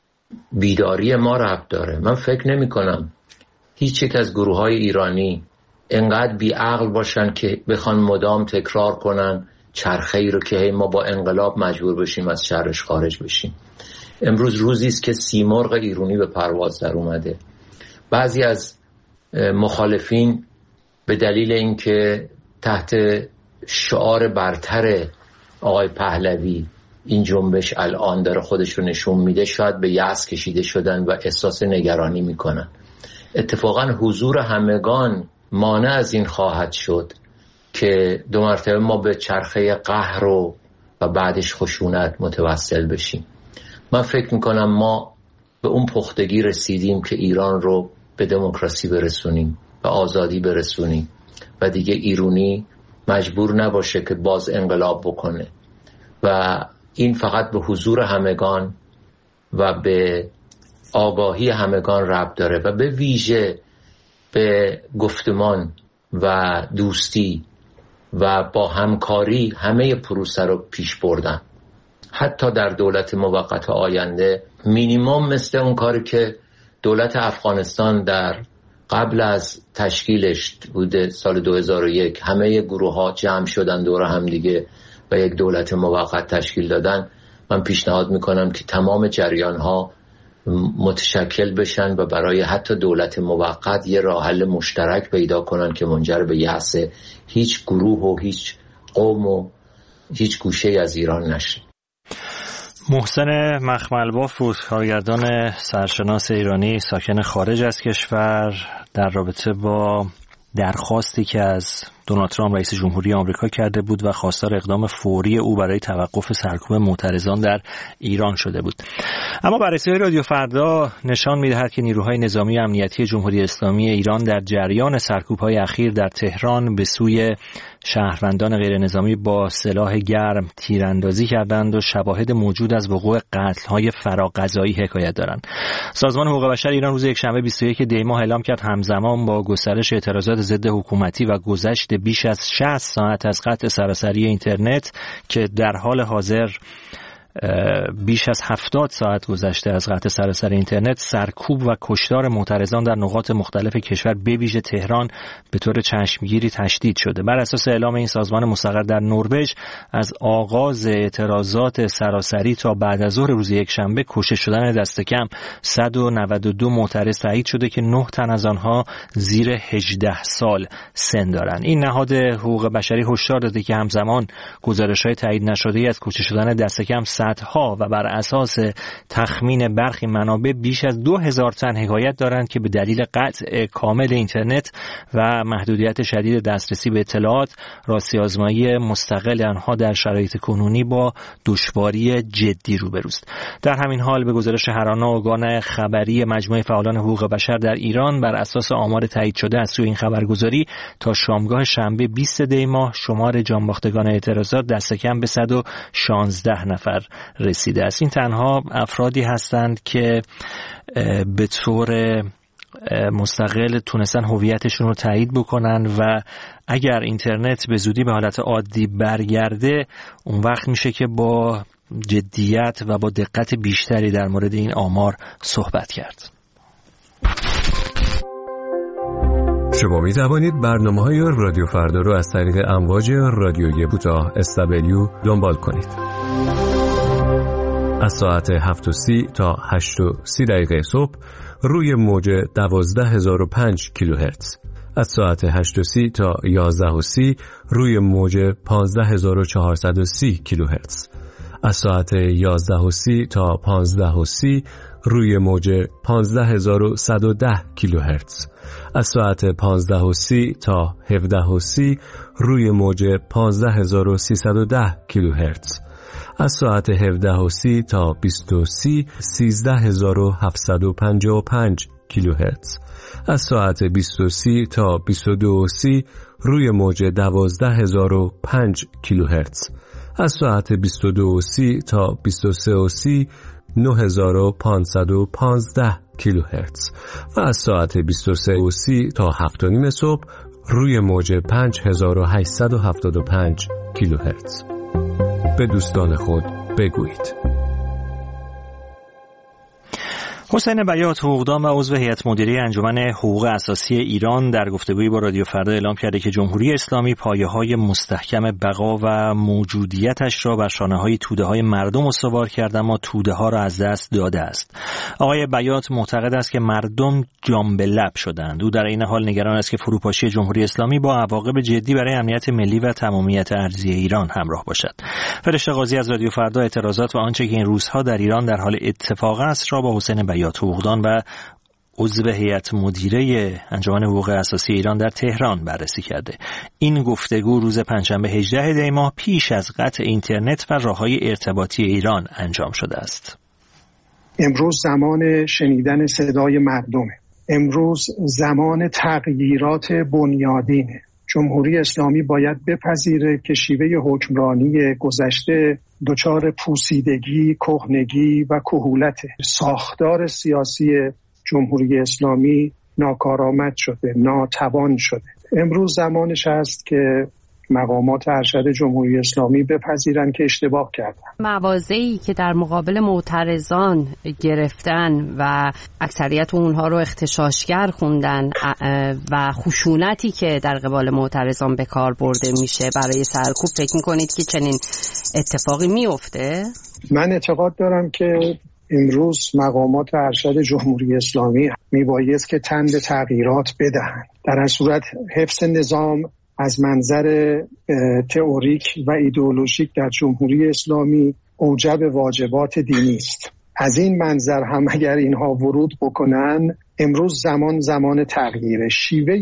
بیداری ما ربط داره. من فکر نمی کنم هیچ یک از گروه های ایرانی انقدر بی عقل باشن که بخوان مدام تکرار کنن چرخه‌ای رو که ما با انقلاب مجبور بشیم از شرش خارج بشیم. امروز روزی است که سیمرغ ایرانی به پرواز در اومده. بعضی از مخالفین به دلیل اینکه تحت شعار برتر آقای پهلوی این جنبش الان داره خودش رو نشون میده، شاید به یأس کشیده شدن و احساس نگرانی میکنن. اتفاقا حضور همگان مانع از این خواهد شد که دو مرتبه ما به چرخه قهر و و بعدش خشونت متوسل بشیم. من فکر میکنم ما به اون پختگی رسیدیم که ایران رو به دموکراسی برسونیم، به آزادی برسونیم و دیگه ایرانی مجبور نباشه که باز انقلاب بکنه و این فقط به حضور همگان و به آگاهی همگان ربط داره و به ویژه به گفتمان و دوستی و با همکاری همه پروسه رو پیش بردن. حتی در دولت موقت آینده مینیمم مثل اون کاری که دولت افغانستان در قبل از تشکیلش بوده سال دو هزار و یک، همه گروه ها جمع شدن دور هم دیگه و یک دولت موقت تشکیل دادن. من پیشنهاد میکنم که تمام جریان ها متشکل بشن و برای حتی دولت موقت یه راه حل مشترک پیدا کنن که منجر به یأس هیچ گروه و هیچ قوم و هیچ گوشه از ایران نشه. محسن مخملباف بود، کارگردان سرشناس ایرانی ساکن خارج از کشور، در رابطه با درخواستی که از دونالد ترامپ رئیس جمهوری آمریکا کرده بود و خواستار اقدام فوری او برای توقف سرکوب معترضان در ایران شده بود. اما بررسی‌های رادیو فردا نشان می‌دهد که نیروهای نظامی امنیتی جمهوری اسلامی ایران در جریان سرکوب‌های اخیر در تهران به سوی شهروندان غیر نظامی با سلاح گرم تیراندازی کردند و شواهد موجود از وقوع قتل‌های فراغذایی حکایت دارند. سازمان حقوق بشر ایران روز یکشنبه بیست و یک دی ماه اعلام کرد همزمان با گسترش اعتراضات ضد حکومتی و گذشت بیش از شصت ساعت از قطع سراسری اینترنت که در حال حاضر بیش از هفتاد ساعت گذشته از قطع سراسری اینترنت، سرکوب و کشتار معترضان در نقاط مختلف کشور به ویژه تهران به طور چشمگیری تشدید شده. بر اساس اعلام این سازمان مستقر در نروژ، از آغاز اعتراضات سراسری تا بعد از ظهر روز یکشنبه کشته شدن دست کم صد و نود و دو معترض تایید شده که نه تن از آنها زیر هجده سال سن دارند. این نهاد حقوق بشری هشدار داده که همزمان گزارش‌های تایید نشده از کشته شدن دست کم ها و بر اساس تخمین برخی منابع بیش از دو هزار تن حکایت دارند که به دلیل قطع کامل اینترنت و محدودیت شدید دسترسی به اطلاعات، راستی آزمایی مستقل آنها در شرایط کنونی با دشواری جدی روبروست. در همین حال به گزارش هرانا ارگان خبری مجموعه فعالان حقوق بشر در ایران، بر اساس آمار تایید شده از سوی این خبرگزاری تا شامگاه شنبه بیست دی ماه شمار جانباختگان اعتراضات دست کم به صد و شانزده نفر رسیده است. این تنها افرادی هستند که به طور مستقل تونستن هویتشون رو تایید بکنن و اگر اینترنت به زودی به حالت عادی برگرده، اون وقت میشه که با جدیت و با دقت بیشتری در مورد این آمار صحبت کرد. شما می توانید برنامه‌های رادیو فردا رو از طریق امواج رادیویی کوتاه اس دبلیو دنبال کنید. از ساعت هفت و سی تا هشت و سی دقیقه صبح روی موج دوازده هزار و پنج کیلوهرتز. از ساعت هشت و سی تا یازده و سی روی موج پانزده هزار و چهارصد و سی کیلوهرتز. از ساعت یازده و سی تا پانزده و سی روی موج پانزده هزار و صد و ده کیلوهرتز. از ساعت پانزده و سی تا هفده و سی روی موج پانزده هزار و سیصد و ده کیلوهرتز. از ساعت هفده و سی تا بیست و سی سیزده هزار و هفتصد و پنجاه و پنج کیلوهرتز. از ساعت بیست و سی تا بیست و دو و سی روی موج دوازده هزار و پنج کیلوهرتز. از ساعت بیست و دو و سی تا بیست و سه و سی نه هزار و پانصد و پانزده کیلوهرتز و از ساعت بیست و سه و سی تا هفت و نیم صبح روی موج پنج هزار و هشتصد و هفتاد و پنج کیلوهرتز. به دوستان خود بگویید. حسین بیات، حقوقدان و عضو هیئت مدیره انجمن حقوق اساسی ایران، در گفتگویی با رادیو فردا اعلام کرده که جمهوری اسلامی پایه‌های مستحکم بقا و موجودیتش را بر شانه‌های توده‌های مردم استوار کرده اما توده‌ها را از دست داده است. آقای بیات معتقد است که مردم جان به لب شدند. او در این حال نگران است که فروپاشی جمهوری اسلامی با عواقب جدی برای امنیت ملی و تمامیت ارضی ایران همراه باشد. فرشته قاضی از رادیو فردا اعتراضات و آنچه که این روزها در ایران در حال اتفاق است را با حسین بیات، حقوقدان و عضو هیئت مدیره انجمن حقوق اساسی ایران در تهران بررسی کرده. این گفتگو روز پنجشنبه هجدهم دی ماه پیش از قطع اینترنت و راههای ارتباطی ایران انجام شده است. امروز زمان شنیدن صدای مردمه. امروز زمان تغییرات بنیادینه. جمهوری اسلامی باید بپذیره که شیوه حکمرانی گذشته دچار پوسیدگی، کهنگی و کهولت. ساختار سیاسی جمهوری اسلامی ناکارآمد شده، ناتوان شده. امروز زمانش است که مقامات ارشد جمهوری اسلامی بپذیرن که اشتباه کردن. مواضعی که در مقابل معترضان گرفتن و اکثریت اونها رو اغتشاشگر خوندن و خشونتی که در قبال معترضان به کار برده میشه برای سرکوب، فکر میکنید که چنین اتفاقی میفته؟ من اعتقاد دارم که امروز مقامات ارشد جمهوری اسلامی میبایست که تن به تغییرات بدهند. در این صورت حفظ نظام از منظر تئوریک و ایدئولوژیک در جمهوری اسلامی اوجب واجبات دینی است. از این منظر هم اگر اینها ورود بکنن، امروز زمان زمان تغییره. شیوه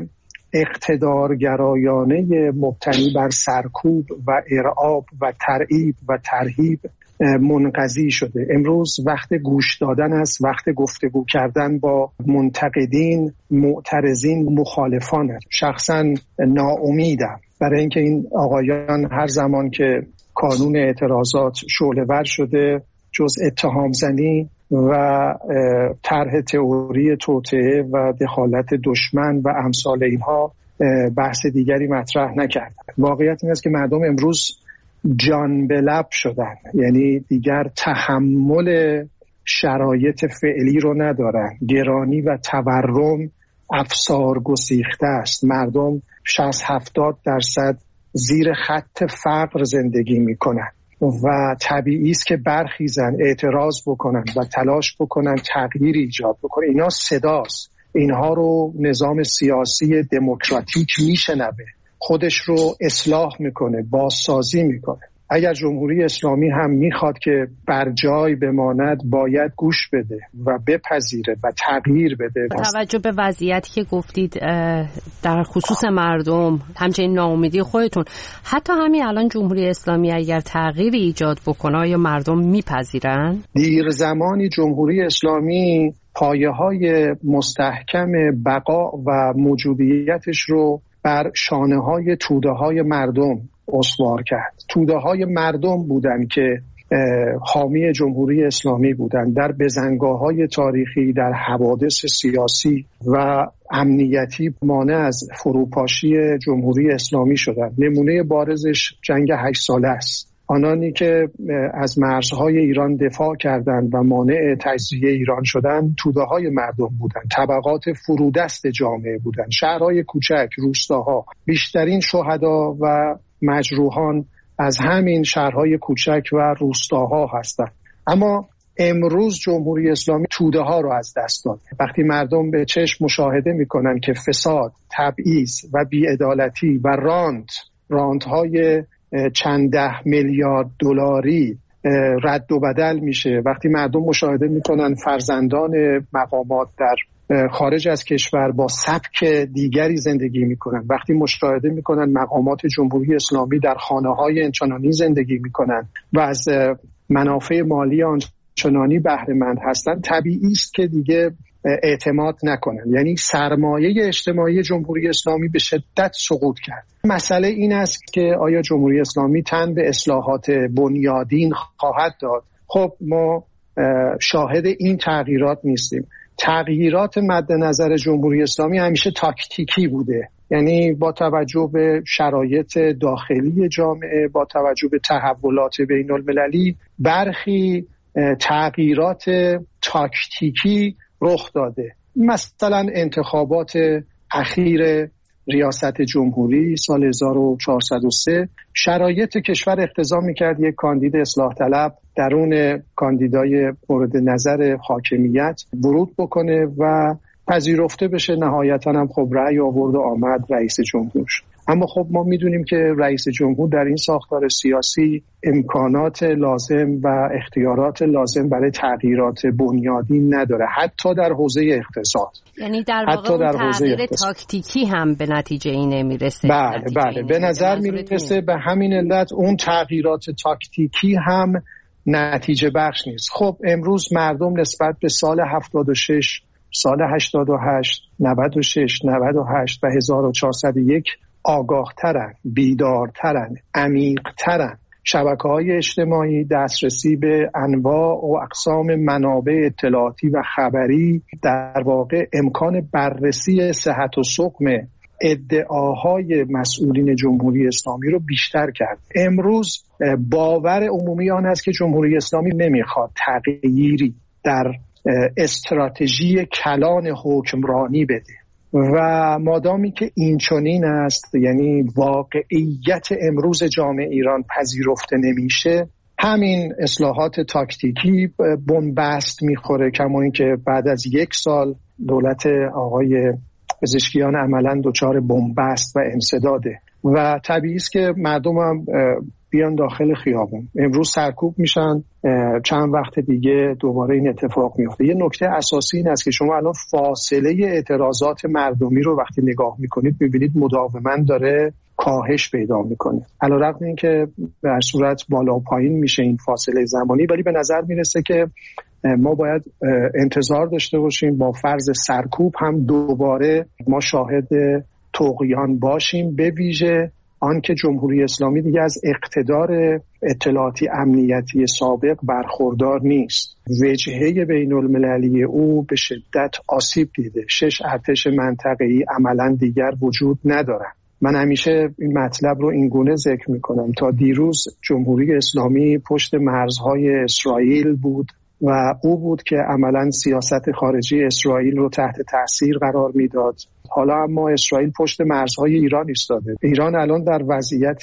اقتدارگرایانه مبتنی بر سرکوب و ارعاب و ترعیب و ترهیب منقضی شده. امروز وقت گوش دادن است، وقت گفتگو کردن با منتقدین، معترضین، مخالفان است. شخصا ناامیدم برای اینکه این آقایان هر زمان که کانون اعتراضات شعله‌ور شده، جز اتهام زنی و طرح تئوری توطئه و دخالت دشمن و امثال اینها بحث دیگری مطرح نکردند. واقعیت این است که مردم امروز جان به لب شدن، یعنی دیگر تحمل شرایط فعلی رو ندارن. گرانی و تورم افسار گسیخته است. مردم شصت هفتاد درصد زیر خط فقر زندگی میکنن و طبیعی است که برخیزن، اعتراض بکنن و تلاش بکنن تغییر ایجاد بکنن. اینا صداست. اینها رو نظام سیاسی دموکراتیک میشنوه، خودش رو اصلاح میکنه، بازسازی میکنه. اگر جمهوری اسلامی هم میخواد که بر جای بماند، باید گوش بده و بپذیره و تغییر بده. با توجه به وضعیتی که گفتید در خصوص مردم، همچنین ناامیدی خودتون، حتی همین الان جمهوری اسلامی اگر تغییری ایجاد بکنه یا مردم میپذیرن؟ دیر زمانی جمهوری اسلامی پایه‌های مستحکم بقا و موجودیتش رو بر شانه‌های توده‌های مردم استوار کرد. توده‌های مردم بودن که حامی جمهوری اسلامی بودن، در بزنگاه‌های تاریخی، در حوادث سیاسی و امنیتی مانع از فروپاشی جمهوری اسلامی شدن. نمونه بارزش جنگ هشت ساله است. آنانی که از مرزهای ایران دفاع کردند و مانع تجزیه ایران شدند توده‌های مردم بودند، طبقات فرودست جامعه بودند، شهرهای کوچک، روستاها. بیشترین شهدا و مجروحان از همین شهرهای کوچک و روستاها هستند. اما امروز جمهوری اسلامی توده ها رو از دست داد. وقتی مردم به چشم مشاهده میکنن که فساد، تبعیض و بی‌عدالتی و راند راندهای چند ده میلیارد دلاری رد و بدل میشه، وقتی مردم مشاهده میکنن فرزندان مقامات در خارج از کشور با سبک دیگری زندگی میکنن، وقتی مشاهده میکنن مقامات جمهوری اسلامی در خانه‌های انچنانی زندگی میکنن و از منافع مالی آنچنانی بهره مند هستن، طبیعی است که دیگه اعتماد نکنن. یعنی سرمایه اجتماعی جمهوری اسلامی به شدت سقوط کرد. مسئله این است که آیا جمهوری اسلامی تن به اصلاحات بنیادین خواهد داد؟ خب ما شاهد این تغییرات نیستیم. تغییرات مد نظر جمهوری اسلامی همیشه تاکتیکی بوده، یعنی با توجه به شرایط داخلی جامعه، با توجه به تحولات بین المللی، برخی تغییرات تاکتیکی رخ داده. مثلا انتخابات اخیر ریاست جمهوری سال هزار و چهارصد و سه شرایط کشور اقتضا می‌کرد یک کاندید اصلاح طلب درون کاندیدای مورد نظر حاکمیت ورود بکنه و پذیرفته بشه. نهایتاً هم خب رأی آورد و آمد رئیس جمهور. اما خب ما میدونیم که رئیس جمهور در این ساختار سیاسی امکانات لازم و اختیارات لازم برای تغییرات بنیادین نداره، حتی در حوزه اقتصاد. یعنی در واقع اون تغییر تاکتیکی هم به نتیجه این نمیرسه. بله بله به نظر میرسه به همین علت اون تغییرات تاکتیکی هم نتیجه بخش نیست. خب امروز مردم نسبت به سال هفتاد و شش، سال هشتاد و هشت، نود و شش، نود و هشت و هزار و چهارصد و یک آگاهترن، بیدارترن، عمیقترن. شبکه‌های اجتماعی دسترسی به انواع و اقسام منابع اطلاعاتی و خبری در واقع امکان بررسی صحت و سقم ادعاهای مسئولین جمهوری اسلامی رو بیشتر کرد. امروز باور عمومی آن است که جمهوری اسلامی نمیخواد تغییری در استراتژی کلان حکمرانی بده و مادامی که این چنین است، یعنی واقعیت امروز جامعه ایران پذیرفته نمیشه، همین اصلاحات تاکتیکی بنبست میخوره. کما اینکه بعد از یک سال دولت آقای پزشکیان عملاً دچار بنبست و انسداده و طبیعی است که مردم هم بیان داخل خیابون. امروز سرکوب میشن، چند وقت دیگه دوباره این اتفاق میفته. یه نکته اساسی این است که شما الان فاصله اعتراضات مردمی رو وقتی نگاه میکنید میبینید مداوما داره کاهش پیدا میکنه، علیرغم این که در صورت بالا و پایین میشه این فاصله زمانی، ولی به نظر میرسه که ما باید انتظار داشته باشیم با فرض سرکوب هم دوباره ما شاهد طغیان باشیم، به ویژه آن که جمهوری اسلامی دیگه از اقتدار اطلاعاتی امنیتی سابق برخوردار نیست. وجهه بین المللی او به شدت آسیب دیده. شش ارتش منطقه‌ای عملاً دیگر وجود ندارن. من همیشه این مطلب رو این گونه ذکر میکنم. تا دیروز جمهوری اسلامی پشت مرزهای اسرائیل بود و او بود که عملاً سیاست خارجی اسرائیل رو تحت تأثیر قرار میداد. حالا اما اسرائیل پشت مرزهای ایران ایستاده. ایران الان در وضعیت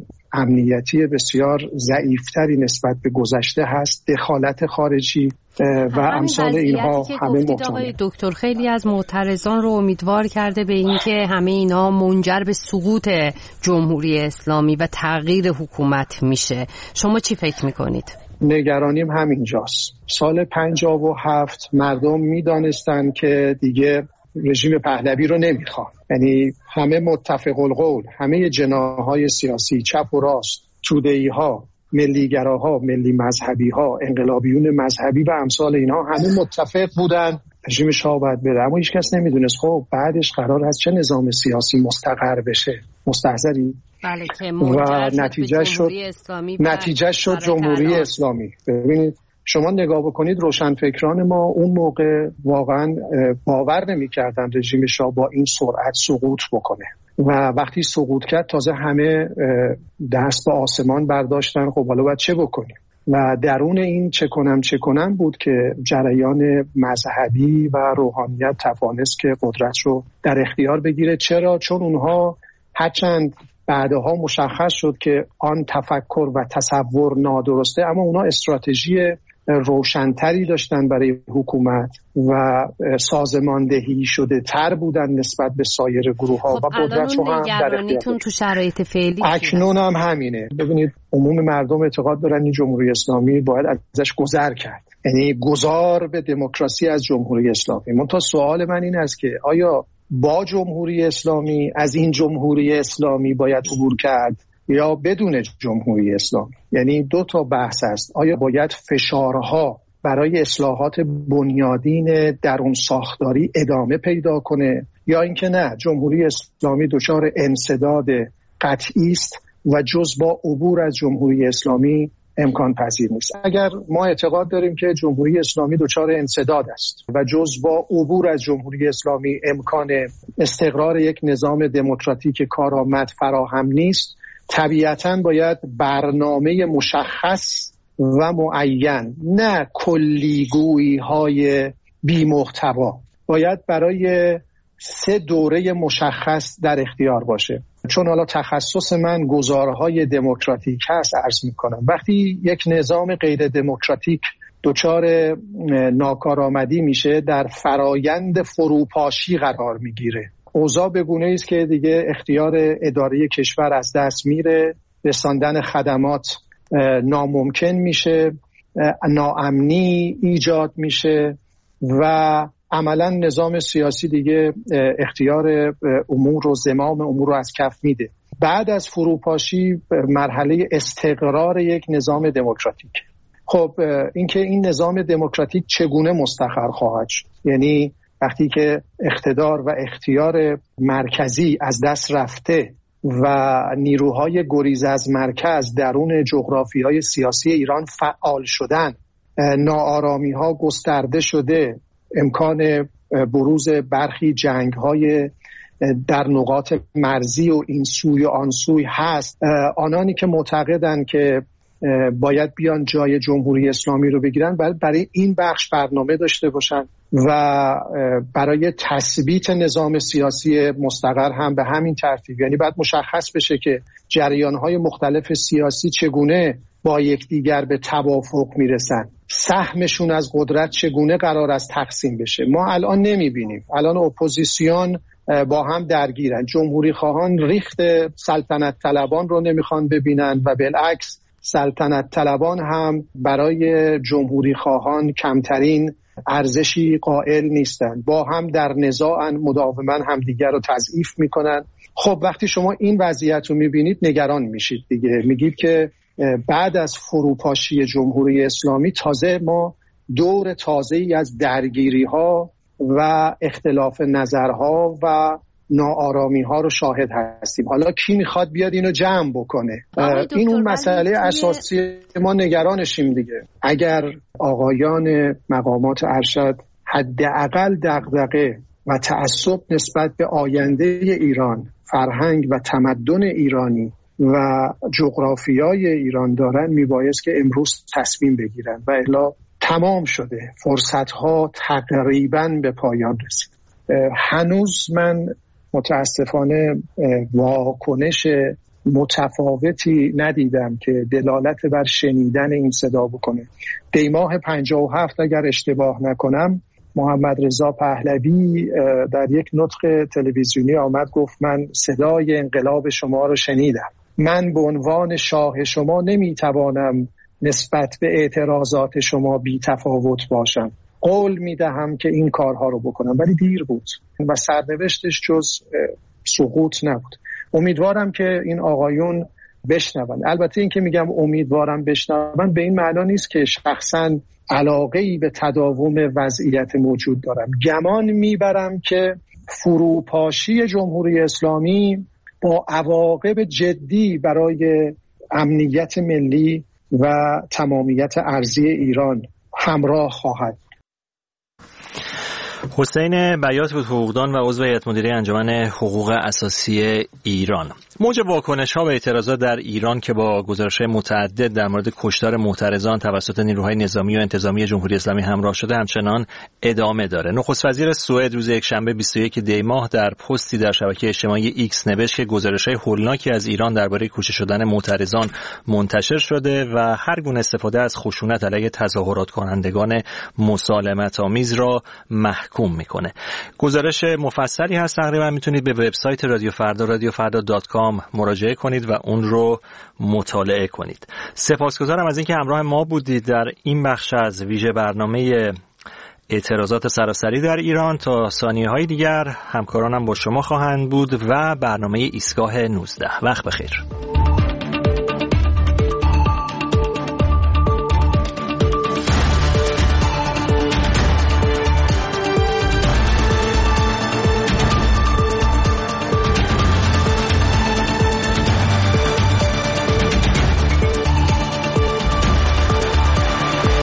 امنیتی بسیار ضعیفتری نسبت به گذشته هست. دخالت خارجی و امثال اینها همه آقای دکتر خیلی از معترضان رو امیدوار کرده به اینکه همه اینا منجر به سقوط جمهوری اسلامی و تغییر حکومت میشه. شما چی فکر میکنید؟ نگرانیم همینجاست. سال پنجاه و هفت مردم میدانستن که دیگه رژیم پهلوی رو نمیخوان، یعنی همه متفق القول، همه جناح‌های سیاسی چپ و راست، توده‌ای‌ها، ملیگراها، ملی مذهبی‌ها، انقلابیون مذهبی و امثال اینها همه متفق بودن رژیم شاه باید بره، اما هیچ کس نمیدونست خب بعدش قرار هست چه نظام سیاسی مستقر بشه. مستحضری؟ بله که و نتیجه شد نتیجه شد جمهوری اسلامی. ببینید شما نگاه بکنید روشنفکران ما اون موقع واقعا باور نمی‌کردن رژیم شاه با این سرعت سقوط بکنه. و وقتی سقوط کرد تازه همه دست به آسمان برداشتن، خب حالا باید چه بکنیم؟ و درون این چه کنم چه کنم بود که جریان مذهبی و روحانیت توانست که قدرت رو در اختیار بگیره. چرا؟ چون اونها هرچند بعدها مشخص شد که آن تفکر و تصور نادرسته، اما اونا استراتژی روشنتری داشتن برای حکومت و سازماندهی شده تر بودن نسبت به سایر گروه ها. خب و قدرت رو هم در اختیارتون تو شرایط فعلی اکنون هم همینه. ببینید عموم مردم اعتقاد دارن این جمهوری اسلامی باید ازش گذر کرد، یعنی گذار به دموکراسی از جمهوری اسلامی. منتها سوال من این است که آیا با جمهوری اسلامی از این جمهوری اسلامی باید عبور کرد یا بدون جمهوری اسلامی؟ یعنی دو تا بحث است. آیا باید فشارها برای اصلاحات بنیادین درون ساختاری ادامه پیدا کنه یا اینکه نه، جمهوری اسلامی دچار انسداد قطعی است و جز با عبور از جمهوری اسلامی امکان پذیر نیست؟ اگر ما اعتقاد داریم که جمهوری اسلامی دچار انسداد است و جز با عبور از جمهوری اسلامی امکان استقرار یک نظام دموکراتیک کارآمد فراهم نیست، طبیعتاً باید برنامه مشخص و معین، نه کلیگویی های بی محتوا، باید برای سه دوره مشخص در اختیار باشه. چون حالا تخصص من گزارهای دموکراتیک هست، عرض میکنم وقتی یک نظام غیر دموکراتیک دچار ناکارآمدی میشه در فرایند فروپاشی قرار میگیره. اوضاع به گونه‌ای است که دیگه اختیار اداره کشور از دست میره، رساندن خدمات ناممکن میشه، ناامنی ایجاد میشه و عملا نظام سیاسی دیگه اختیار امور و زمام امور رو از کف میده. بعد از فروپاشی مرحله استقرار یک نظام دموکراتیک. خب اینکه این نظام دموکراتیک چگونه مستقر خواهد شد، یعنی وقتی که اقتدار و اختیار مرکزی از دست رفته و نیروهای گریز از مرکز درون جغرافیای سیاسی ایران فعال شدن، ناآرامی‌ها گسترده شده، امکان بروز برخی جنگ‌های در نقاط مرزی و این سوی و آن سوی هست، آنانی که معتقدند که باید بیان جای جمهوری اسلامی رو بگیرن باید برای این بخش برنامه داشته باشن و برای تثبیت نظام سیاسی مستقر هم به همین ترتیب. یعنی باید مشخص بشه که جریان‌های مختلف سیاسی چگونه با یکدیگر به توافق میرسن، سهمشون از قدرت چگونه قرار است تقسیم بشه. ما الان نمیبینیم. الان اپوزیسیون با هم درگیرن. جمهوری خواهان ریخت سلطنت طلبان رو نمیخوان ببینن و بالعکس سلطنت طلبان هم برای جمهوری خواهان کمترین ارزشی قائل نیستن، با هم در نزاعن، مداوما همدیگر رو تضعیف میکنن. خب وقتی شما این وضعیت رو میبینید نگران میشید دیگه، میگید که بعد از فروپاشی جمهوری اسلامی تازه ما دور تازه‌ای از درگیری ها و اختلاف نظرها و ناآرامی ها رو شاهد هستیم. حالا کی میخواد بیاد اینو جمع بکنه؟ این اون مسئله اساسی ما نگرانشیم دیگه. اگر آقایان مقامات ارشد حداقل دغدغه و تعصب نسبت به آینده ایران، فرهنگ و تمدن ایرانی و جغرافیای ایران دارن، میبایست که امروز تصمیم بگیرن و الا تمام شده، فرصتها تقریبا به پایان رسید. هنوز من متاسفانه واکنش متفاوتی ندیدم که دلالت بر شنیدن این صدا بکنه. دیماه پنجاه و هفت اگر اشتباه نکنم محمد رضا پهلوی در یک نطق تلویزیونی آمد گفت من صدای انقلاب شما رو شنیدم، من به عنوان شاه شما نمیتوانم نسبت به اعتراضات شما بی تفاوت باشم، قول میدهم که این کارها رو بکنم. ولی دیر بود و سرنوشتش جز سقوط نبود. امیدوارم که این آقایون بشنون. البته این که میگم امیدوارم بشنون به این معنا نیست که شخصا علاقه‌ای به تداوم وضعیت موجود دارم. گمان میبرم که فروپاشی جمهوری اسلامی با عواقب جدی برای امنیت ملی و تمامیت ارضی ایران همراه خواهد. حسین بیات بود، حقوقدان و عضو هیئت مدیره انجمن حقوق اساسی ایران. موج واکنش‌ها به اعتراضات در ایران که با گزارش‌های متعدد در مورد کشتار معترضان توسط نیروهای نظامی و انتظامی جمهوری اسلامی همراه شده همچنان ادامه داره. نخست وزیر سوئد روز یکشنبه بیست و یک دی ماه در پستی در شبکه اجتماعی ایکس نوشت که گزارش‌های هولناکی از ایران درباره کشته شدن معترضان منتشر شده و هر گونه استفاده از خشونت علیه تظاهرات کنندگان مسالمت‌آمیز را محکوم میکنه. گزارش مفصلی هست، تقریبا میتونید به وبسایت رادیو فردا رادیو فردا دات کام مراجعه کنید و اون رو مطالعه کنید. سپاسگزارم از اینکه همراه ما بودید در این بخش از ویژه برنامه اعتراضات سراسری در ایران. تا ثانیه‌های دیگر همکارانم با شما خواهند بود و برنامه ایستگاه نوزده. وقت بخیر.